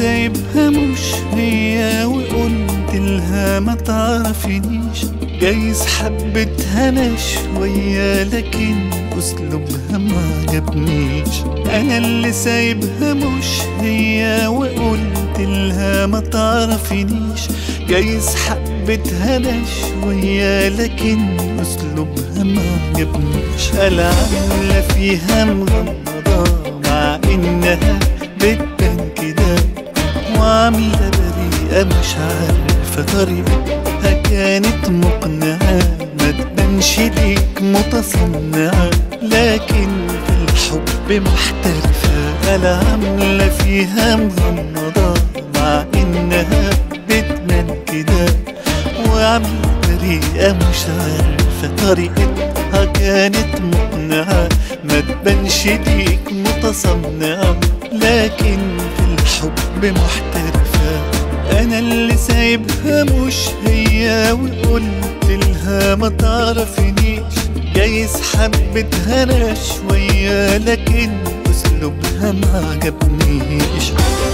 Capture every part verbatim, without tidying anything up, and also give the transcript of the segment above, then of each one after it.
سايبها مش هي وقلت لها ما تعرفينيش. جايز حبتها انا شوية لكن اسلوبها ما عجبنيش. انا اللي سايبها مش هي وقلت لها ما تعرفينيش. جايز حبتها انا شوية لكن اسلوبها ما عجبنيش. انا عاملة فيها مغمضة مع انها بتبان كده، وعاملة بريئة مش عارفة طريقتها كانت مقنعة. ما تبانش ليك متصنعة لكن في الحب محترفة. انا عاملة فيها مغمضة مع انها بتبان كده، وعاملة بريئة مش عارفة طريقتها كانت مقنعة. ما تبانش ليك متصنعة لكن في الحب محترفة. انا اللي سايبها مش هي وقلت لها ما تعرفينيش. جايز حبتها انا شوية لكن اسلوبها ما عجبنيش.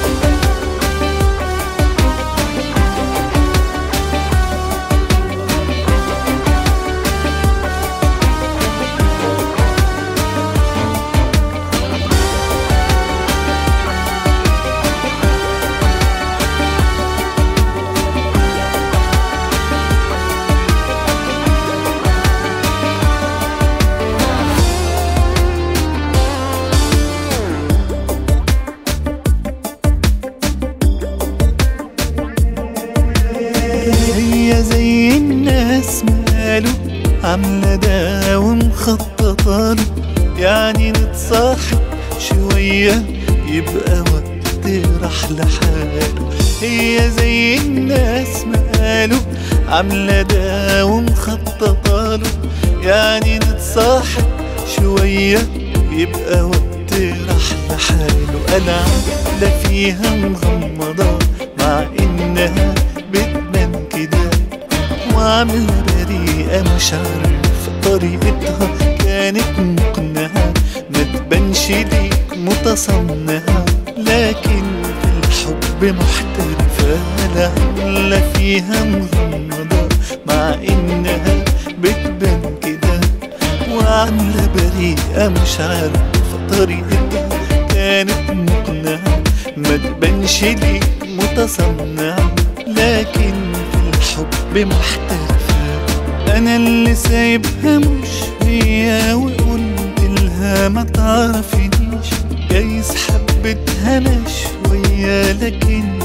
هي زي الناس ماله عاملة ده ومخططة له، يعني نتصاحب شوية يبقى وقت راح لحاله. هي زي الناس ماله عاملة ده ومخططة له، يعني نتصاحب شوية يبقى وقت راح لحاله. أنا عاملة فيها مغمضة مع إنها بتبان كده، وعاملة بريئة مش عارفة طريقتها كانت مقنعة. ما تبانش ليك متصنعة لكن في الحب محترفة. أنا عاملة فيها مغمضة مع إنها بتبان كده، وعاملة بريئة مش عارفة طريقتها كانت مقنعة. ما تبانش ليك متصنعة لكن في الحب محترفة. انا اللي سايبها مش هي وقلت لها ما تعرفينيش. جايز حبتها انا شوية لكن